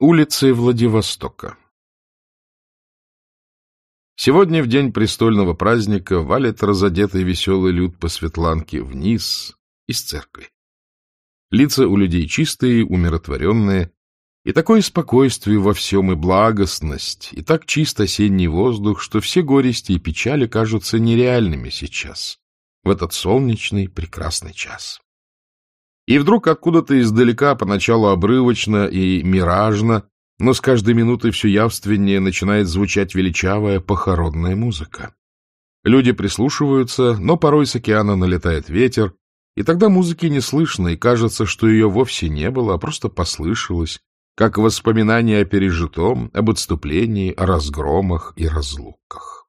Улицы Владивостока. Сегодня, в день престольного праздника, валит разодетый веселый люд по Светланке вниз из церкви. Лица у людей чистые, умиротворенные, и такое спокойствие во всем и благостность, и так чист осенний воздух, что все горести и печали кажутся нереальными сейчас, в этот солнечный прекрасный час. И вдруг откуда-то издалека, поначалу обрывочно и миражно, но с каждой минутой все явственнее начинает звучать величавая похоронная музыка. Люди прислушиваются, но порой с океана налетает ветер, и тогда музыки не слышно, и кажется, что ее вовсе не было, а просто послышалось, как воспоминание о пережитом, об отступлении, о разгромах и разлуках.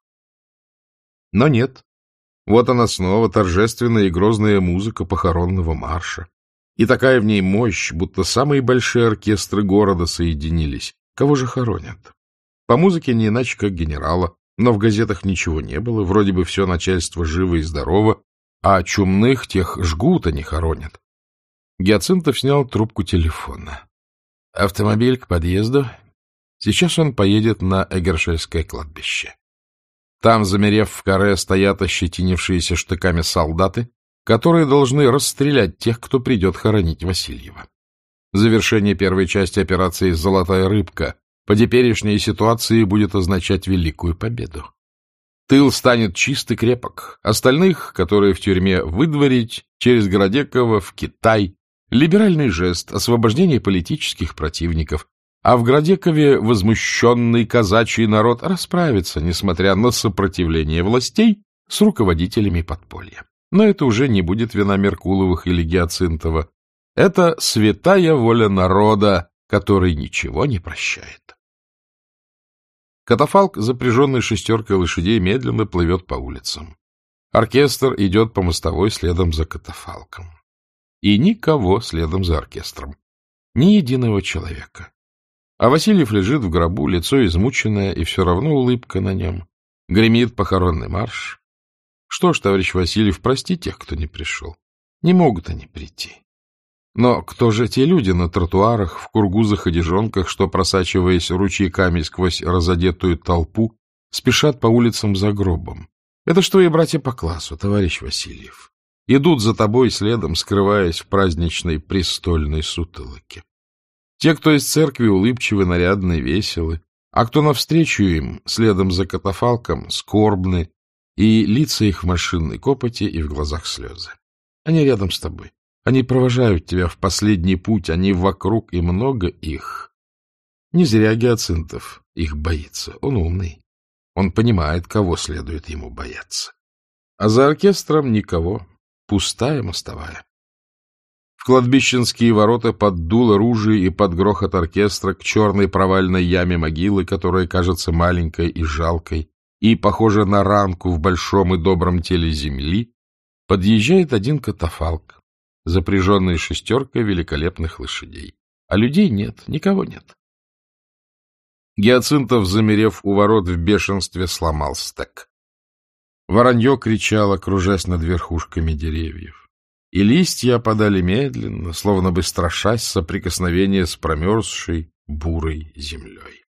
Но нет. Вот она снова, торжественная и грозная музыка похоронного марша. И такая в ней мощь, будто самые большие оркестры города соединились. Кого же хоронят? По музыке не иначе, как генерала, но в газетах ничего не было, вроде бы все начальство живо и здорово, а чумных тех жгут, а не хоронят. Гиацинтов снял трубку телефона. Автомобиль к подъезду. Сейчас он поедет на Эгершельское кладбище. Там, замерев в каре, стоят ощетинившиеся штыками солдаты, которые должны расстрелять тех, кто придет хоронить Васильева. Завершение первой части операции «Золотая рыбка» по теперешней ситуации будет означать великую победу. Тыл станет чист и крепок. Остальных, которые в тюрьме, выдворить через Городекова в Китай. Либеральный жест, освобождение политических противников. А в Городекове возмущенный казачий народ расправится, несмотря на сопротивление властей, с руководителями подполья. Но это уже не будет вина Меркуловых или Гиацинтова. Это святая воля народа, который ничего не прощает. Катафалк, запряженный шестеркой лошадей, медленно плывет по улицам. Оркестр идет по мостовой следом за катафалком. И никого следом за оркестром. Ни единого человека. А Васильев лежит в гробу, лицо измученное, и все равно улыбка на нем. Гремит похоронный марш. Что ж, товарищ Васильев, прости тех, кто не пришел. Не могут они прийти. Но кто же те люди на тротуарах, в кургузах и дежонках, что, просачиваясь ручейками сквозь разодетую толпу, спешат по улицам за гробом? Это ж твои братья по классу, товарищ Васильев. Идут за тобой следом, скрываясь в праздничной престольной сутолоке. Те, кто из церкви, улыбчивы, нарядны, веселы, а кто навстречу им, следом за катафалком, скорбны, и лица их в машинной копоти и в глазах слезы. Они рядом с тобой. Они провожают тебя в последний путь, они вокруг, и много их. Не зря Гиацинтов их боится. Он умный. Он понимает, кого следует ему бояться. А за оркестром никого. Пустая мостовая. В кладбищенские ворота под дуло ружей и под грохот оркестра к черной провальной яме могилы, которая кажется маленькой и жалкой, и похожа на ранку в большом и добром теле земли, подъезжает один катафалк, запряженный шестеркой великолепных лошадей. А людей нет, никого нет. Гиацинтов, замерев у ворот в бешенстве, сломал стек. Воронье кричало, кружась над верхушками деревьев. И листья опадали медленно, словно бы страшась соприкосновения с промерзшей бурой землей.